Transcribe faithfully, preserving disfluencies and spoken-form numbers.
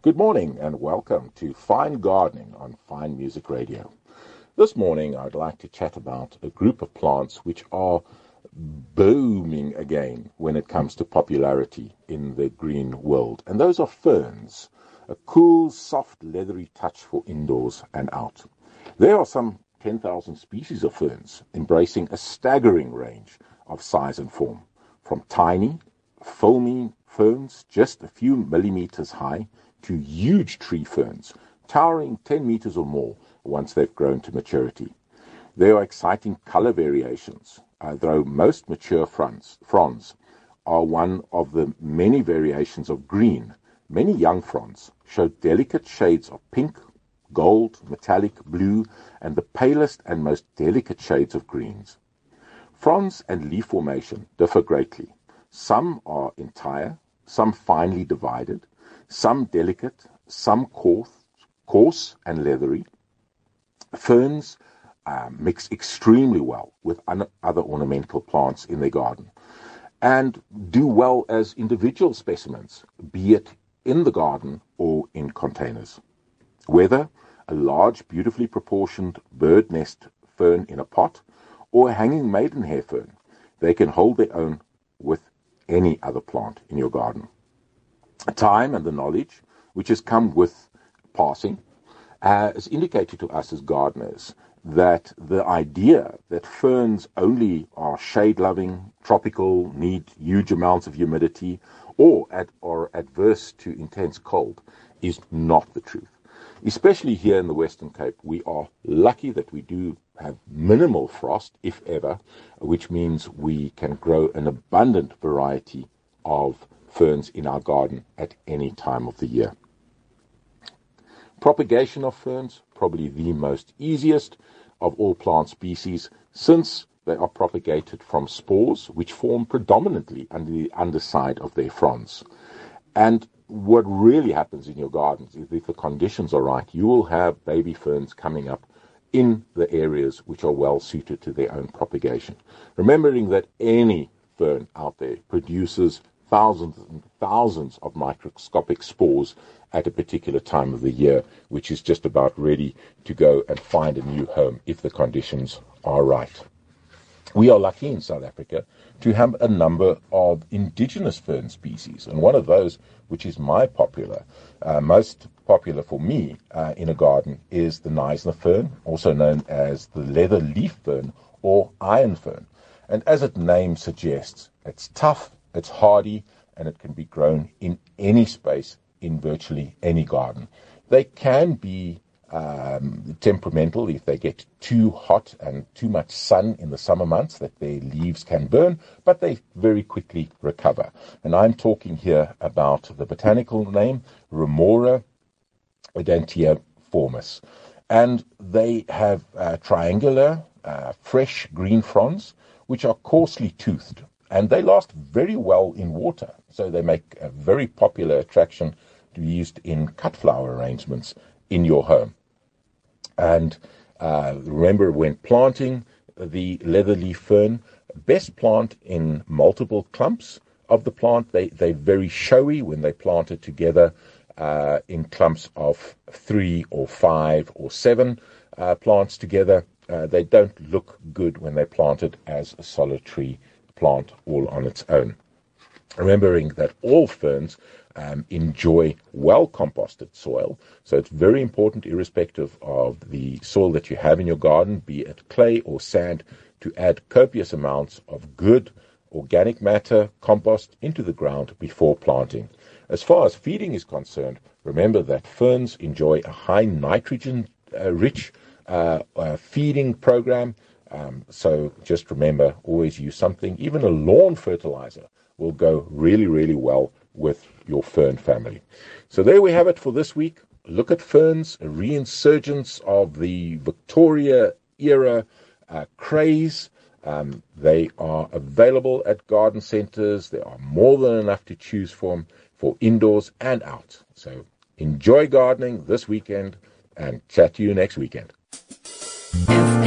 Good morning and welcome to Fine Gardening on Fine Music Radio. This morning I'd like to chat about a group of plants which are booming again when it comes to popularity in the green world, and those are ferns, a cool, soft, leathery touch for indoors and out. There are some ten thousand species of ferns, embracing a staggering range of size and form, from tiny, filmy ferns just a few millimeters high to huge tree ferns, towering ten meters or more once they've grown to maturity. There are exciting color variations, uh, though most mature fronds, fronds are one of the many variations of green. Many young fronds show delicate shades of pink, gold, metallic, blue, and the palest and most delicate shades of greens. Fronds and leaf formation differ greatly. Some are entire, some finely divided, some delicate, some coarse, coarse and leathery. Ferns uh, mix extremely well with un- other ornamental plants in their garden and do well as individual specimens, be it in the garden or in containers. Whether a large, beautifully proportioned bird nest fern in a pot or a hanging maidenhair fern, they can hold their own with any other plant in your garden. Time and the knowledge which has come with passing uh, has indicated to us as gardeners that the idea that ferns only are shade-loving, tropical, need huge amounts of humidity, or ad- are adverse to intense cold is not the truth. Especially here in the Western Cape, we are lucky that we do have minimal frost, if ever, which means we can grow an abundant variety of ferns in our garden at any time of the year. Propagation of ferns, probably the most easiest of all plant species, since they are propagated from spores which form predominantly under the underside of their fronds. And what really happens in your gardens is, if the conditions are right, you will have baby ferns coming up in the areas which are well suited to their own propagation. Remembering that any fern out there produces thousands and thousands of microscopic spores at a particular time of the year, which is just about ready to go and find a new home if the conditions are right. We are lucky in South Africa to have a number of indigenous fern species, and one of those, which is my popular, uh, most popular for me uh, in a garden, is the Knysna fern, also known as the leather leaf fern or iron fern. And as its name suggests, it's tough, it's hardy, and it can be grown in any space in virtually any garden. They can be um, temperamental if they get too hot and too much sun in the summer months, that their leaves can burn, but they very quickly recover. And I'm talking here about the botanical name, Remora odontiiformis. And they have uh, triangular, uh, fresh green fronds, which are coarsely toothed. And they last very well in water, so they make a very popular attraction to be used in cut flower arrangements in your home. And uh, remember, when planting the leatherleaf fern, best plant in multiple clumps of the plant. They, they're very showy when they plant it together uh, in clumps of three or five or seven uh, plants together. Uh, they don't look good when they're planted as a solitary plant all on its own. Remembering that all ferns um, enjoy well-composted soil, so it's very important, irrespective of the soil that you have in your garden, be it clay or sand, to add copious amounts of good organic matter, compost, into the ground before planting. As far as feeding is concerned, remember that ferns enjoy a high nitrogen-rich uh, uh, feeding program. Um, so just remember, always use something. Even a lawn fertilizer will go really, really well with your fern family. So there we have it for this week. Look at ferns, a reinsurgence of the Victoria era uh, craze. Um, they are available at garden centers. There are more than enough to choose from for indoors and out. So enjoy gardening this weekend and chat to you next weekend.